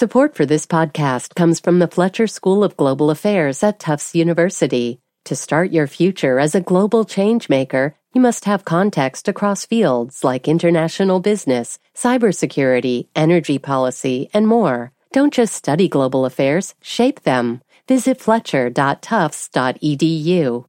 Support for this podcast comes from the Fletcher School of Global Affairs at Tufts University. To start your future as a global changemaker, you must have context across fields like international business, cybersecurity, energy policy, and more. Don't just study global affairs, shape them. Visit fletcher.tufts.edu.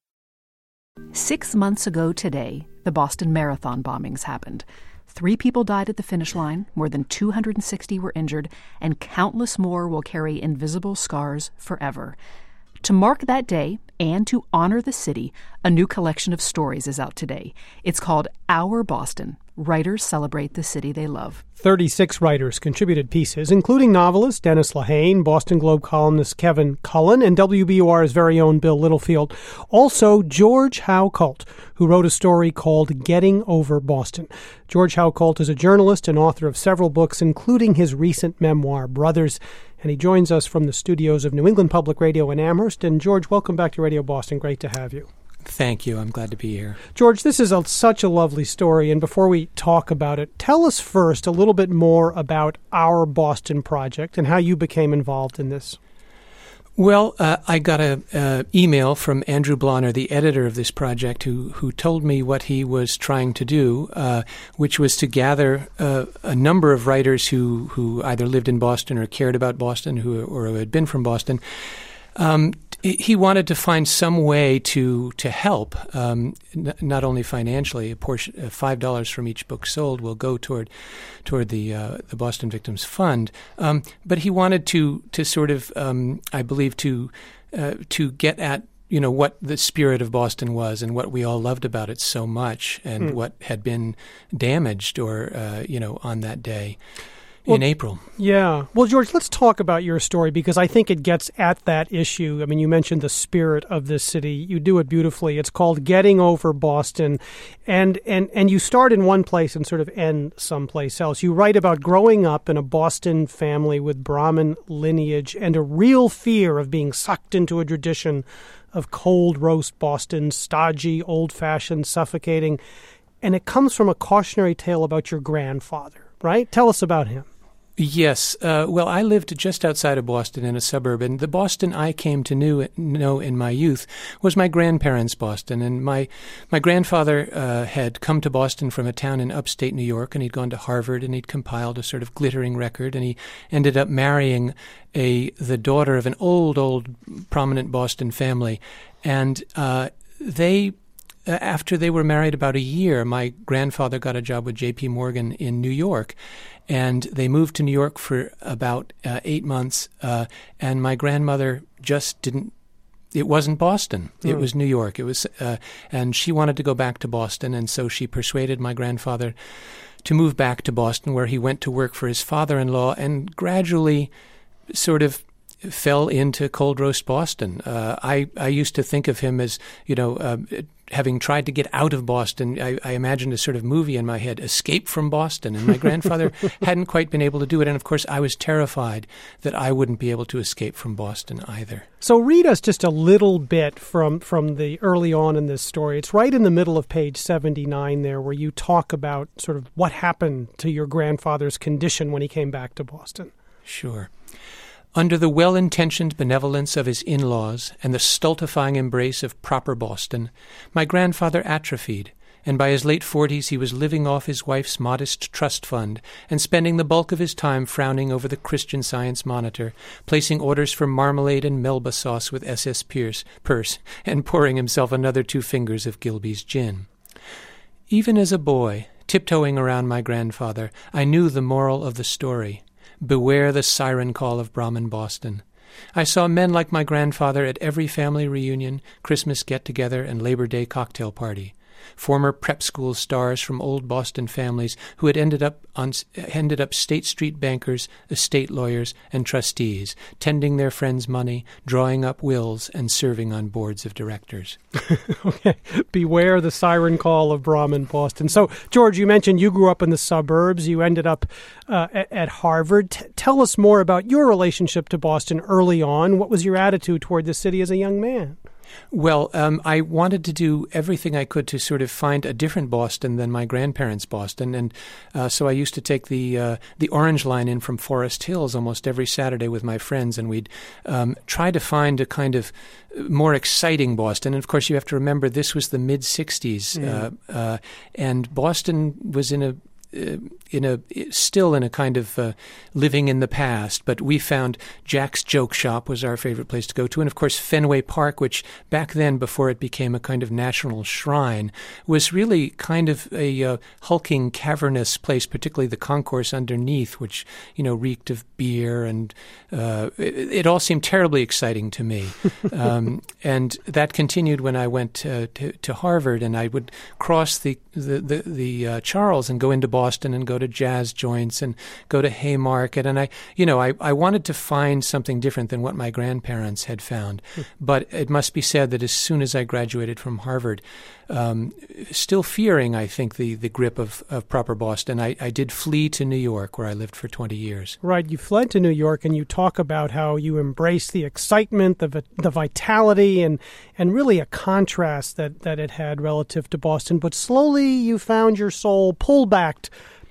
6 months ago today, the Boston Marathon bombings happened. 3 people died at the finish line, more than 260 were injured, and countless more will carry invisible scars forever. To mark that day and to honor the city, a new collection of stories is out today. It's called Our Boston. Writers celebrate the city they love. 36 writers contributed pieces, including novelist Dennis Lehane, Boston Globe columnist Kevin Cullen, and WBUR's very own Bill Littlefield. Also, George Howe Kult, who wrote a story called Getting Over Boston. George Howe Kult is a journalist and author of several books, including his recent memoir, Brothers, and he joins us from the studios of New England Public Radio in Amherst. And George, welcome back to Radio Boston. Great to have you. Thank you. I'm glad to be here. George, this is such a lovely story, and before we talk about it, tell us first a little bit more about Our Boston project and how you became involved in this. Well, I got an email from Andrew Blonner, the editor of this project, who told me what he was trying to do, which was to gather a number of writers who either lived in Boston or cared about Boston or who had been from Boston. He wanted to find some way to help, not only financially. A portion, $5 from each book sold, will go toward the Boston Victims Fund. But he wanted to sort of, I believe, to get at what the spirit of Boston was and what we all loved about it so much, and what had been damaged or on that day. In April. Yeah. Well, George, let's talk about your story, because I think it gets at that issue. I mean, you mentioned the spirit of this city. You do it beautifully. It's called Getting Over Boston. And you start in one place and sort of end someplace else. You write about growing up in a Boston family with Brahmin lineage and a real fear of being sucked into a tradition of cold roast Boston, stodgy, old-fashioned, suffocating. And it comes from a cautionary tale about your grandfather, right? Tell us about him. Yes. Well, I lived just outside of Boston in a suburb, and the Boston I came to know in my youth was my grandparents' Boston. And my grandfather had come to Boston from a town in upstate New York, and he'd gone to Harvard, and he'd compiled a sort of glittering record, and he ended up marrying the daughter of an old prominent Boston family. And after they were married about a year, my grandfather got a job with J.P. Morgan in New York, and they moved to New York for about 8 months, and my grandmother just didn't. It wasn't Boston. It was New York. It was, and she wanted to go back to Boston, and so she persuaded my grandfather to move back to Boston, where he went to work for his father-in-law, and gradually sort of fell into cold roast Boston. I used to think of him as, having tried to get out of Boston. I imagined a sort of movie in my head, Escape from Boston. And my grandfather hadn't quite been able to do it. And of course, I was terrified that I wouldn't be able to escape from Boston either. So read us just a little bit from the early on in this story. It's right in the middle of page 79 there, where you talk about sort of what happened to your grandfather's condition when he came back to Boston. Sure. Under the well-intentioned benevolence of his in-laws and the stultifying embrace of proper Boston, my grandfather atrophied, and by his late 40s he was living off his wife's modest trust fund and spending the bulk of his time frowning over the Christian Science Monitor, placing orders for marmalade and Melba sauce with SS Purse, and pouring himself another 2 fingers of Gilbey's gin. Even as a boy, tiptoeing around my grandfather, I knew the moral of the story. Beware the siren call of Brahmin Boston. I saw men like my grandfather at every family reunion, Christmas get-together, and Labor Day cocktail party. Former prep school stars from old Boston families who had ended up State Street bankers, estate lawyers, and trustees, tending their friends' money, drawing up wills, and serving on boards of directors. Okay. Beware the siren call of Brahmin Boston. So, George, you mentioned you grew up in the suburbs. You ended up at Harvard. Tell us more about your relationship to Boston early on. What was your attitude toward the city as a young man? Well, I wanted to do everything I could to sort of find a different Boston than my grandparents' Boston, and so I used to take the Orange Line in from Forest Hills almost every Saturday with my friends, and we'd try to find a kind of more exciting Boston. And of course, you have to remember this was the mid-'60s, and Boston was still in a kind of living in the past. But we found Jack's Joke Shop was our favorite place to go to. And of course, Fenway Park, which back then, before it became a kind of national shrine, was really kind of a hulking, cavernous place, particularly the concourse underneath, which, reeked of beer. And it all seemed terribly exciting to me. And that continued when I went to Harvard, and I would cross the Charles and go into Boston and go to jazz joints and go to Haymarket. And I wanted to find something different than what my grandparents had found. But it must be said that as soon as I graduated from Harvard, still fearing, I think, the grip of proper Boston, I did flee to New York, where I lived for 20 years. Right. You fled to New York, and you talk about how you embraced the excitement, the vitality, and really a contrast that it had relative to Boston. But slowly you found your soul pulled back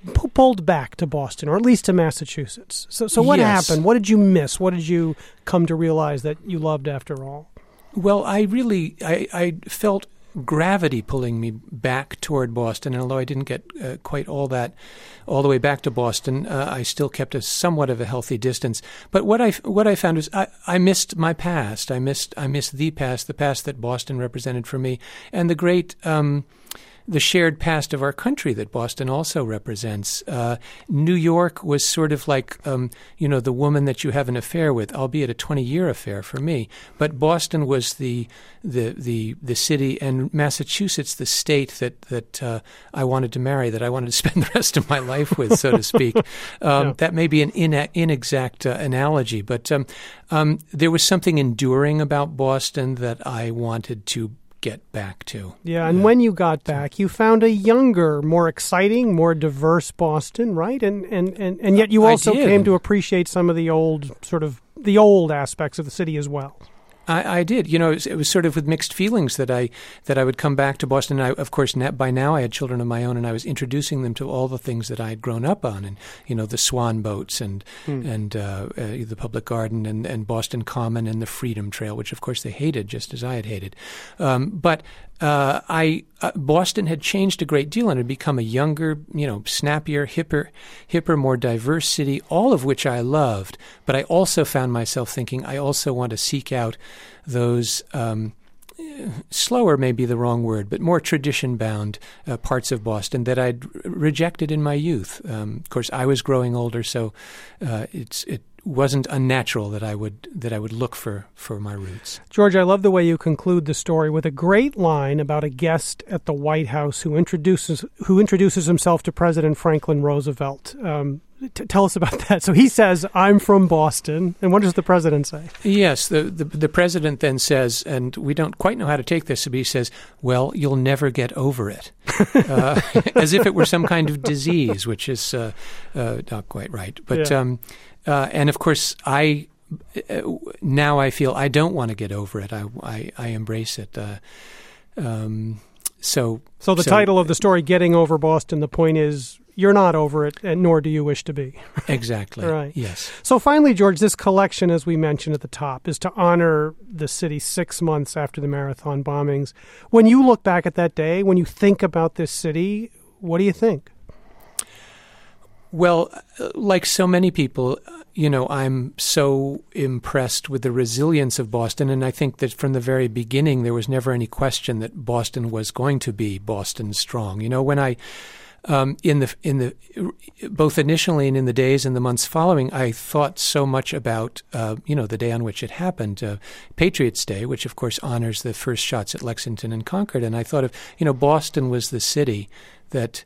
to Boston, or at least to Massachusetts. So what happened? What did you miss? What did you come to realize that you loved after all? Well, I felt gravity pulling me back toward Boston, and although I didn't get quite all the way back to Boston, I still kept somewhat of a healthy distance. But what I found was I missed my past. I missed the past that Boston represented for me, and the great the shared past of our country that Boston also represents. New York was sort of like, the woman that you have an affair with, albeit a 20-year affair for me. But Boston was the city, and Massachusetts the state that I wanted to marry, that I wanted to spend the rest of my life with, so to speak. That may be an inexact analogy, but there was something enduring about Boston that I wanted to get back to. Yeah, and when you got back, you found a younger, more exciting, more diverse Boston, right? And yet you also came to appreciate some of the old aspects of the city as well. I did. It was sort of with mixed feelings that I would come back to Boston. And of course, by now I had children of my own, and I was introducing them to all the things that I had grown up on, and the swan boats and the Public Garden and Boston Common and the Freedom Trail, which of course they hated just as I had hated. But Boston had changed a great deal and had become a younger, snappier, hipper, more diverse city, all of which I loved. But I also found myself thinking, I also want to seek out those slower may be the wrong word, but more tradition-bound parts of Boston that I'd rejected in my youth. Of course, I was growing older, so it wasn't unnatural that I would look for my roots. George, I love the way you conclude the story with a great line about a guest at the White House who introduces himself to President Franklin Roosevelt. Tell us about that. So he says, "I'm from Boston," and what does the president say? Yes, the president then says, and we don't quite know how to take this, but he says, "Well, you'll never get over it," as if it were some kind of disease, which is not quite right. But and of course, now I feel I don't want to get over it. I embrace it. So the title of the story, "Getting Over Boston," the point is, you're not over it, and nor do you wish to be. Exactly. Right. Yes. So finally, George, this collection, as we mentioned at the top, is to honor the city 6 months after the Marathon bombings. When you look back at that day, when you think about this city, what do you think? Well, like so many people, I'm so impressed with the resilience of Boston, and I think that from the very beginning there was never any question that Boston was going to be Boston strong. When I both initially and in the days and the months following, I thought so much about the day on which it happened, Patriots' Day, which of course honors the first shots at Lexington and Concord, and I thought of Boston was the city that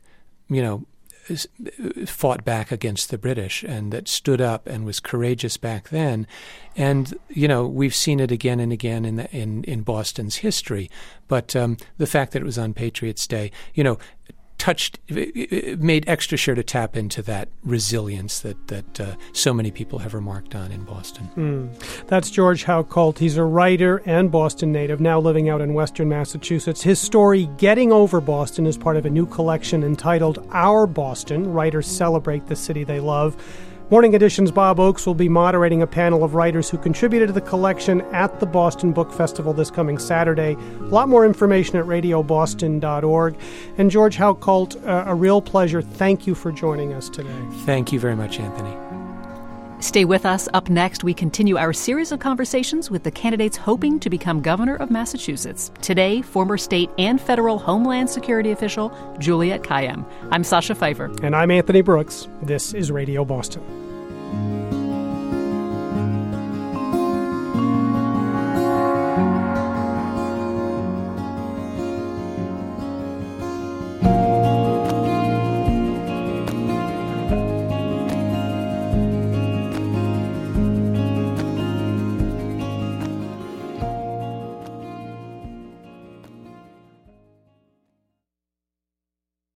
fought back against the British and that stood up and was courageous back then. And, we've seen it again and again in Boston's history. But the fact that it was on Patriots' Day, made extra sure to tap into that resilience that so many people have remarked on in Boston. That's George Howe Colt. He's a writer and Boston native, now living out in Western Massachusetts. His story, Getting Over Boston, is part of a new collection entitled Our Boston. Writers celebrate the city they love. Morning Edition's Bob Oakes will be moderating a panel of writers who contributed to the collection at the Boston Book Festival this coming Saturday. A lot more information at radioboston.org. And George Howe Colt, a real pleasure. Thank you for joining us today. Thank you very much, Anthony. Stay with us. Up next, we continue our series of conversations with the candidates hoping to become governor of Massachusetts. Today, former state and federal Homeland Security official Juliette Kayyem. I'm Sasha Pfeiffer. And I'm Anthony Brooks. This is Radio Boston.